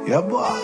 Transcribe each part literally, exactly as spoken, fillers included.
Yeah, boy.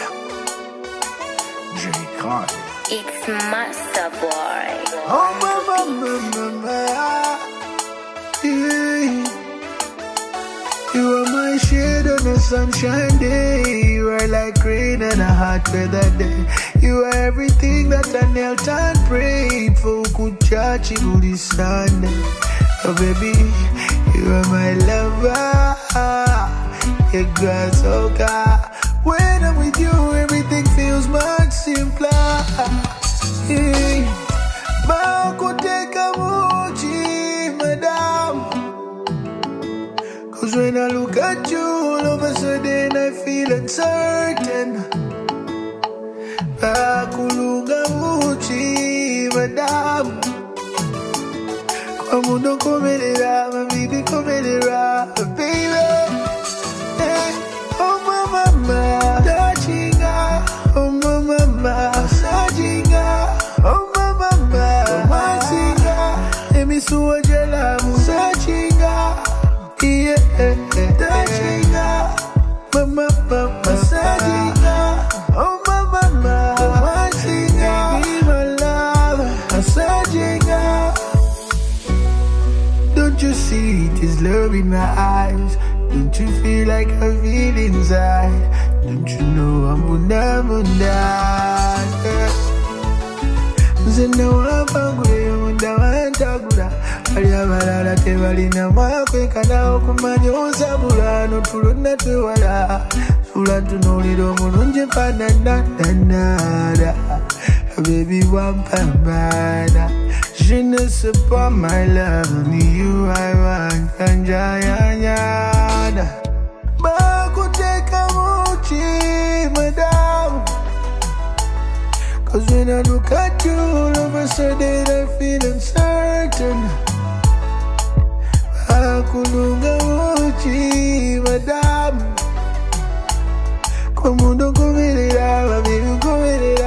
J. Carter. It's Master Boy. Oh, mama, mama, mama. Yeah. You are my shade on a sunshine day. You are like rain on a hot weather day. You are everything that I knelt and prayed for. Could charge you this Sunday. Oh, baby, you are my lover. You got so good. When I'm with you, everything feels much simpler. Yeah. Bako take a mochi, madam. Cause when I look at you, all of a sudden I feel uncertain. Bako lunga mochi, madam. Come on, don't come in it up, my baby, come in it up, baby. Hey, oh, my mama, Sajinga, oh, my mama, Sajinga, oh, my mama, Masinga, Emi Suajalamu, Sajinga, yeah, Sajinga, mama, mama, Sajinga, oh, my mama, Masinga, my love, Sajinga. Don't you see this love in my eyes? Don't you feel like I feel inside? Don't you know I'm gonna, gonna Zena wapangwe munda wantagula Aliabalala tebalina mwakweka nao kumanyo nsabula Notulonna twewala Sula tunuliro mulungi fananananada Baby wampambana Je ne sais pas my love Only you I want Kanjayanyana Bakuteka mochi madam Cause when I look at you all of a sudden I feel uncertain Bakulunga mochi madam Come on don't come in it out Baby come in it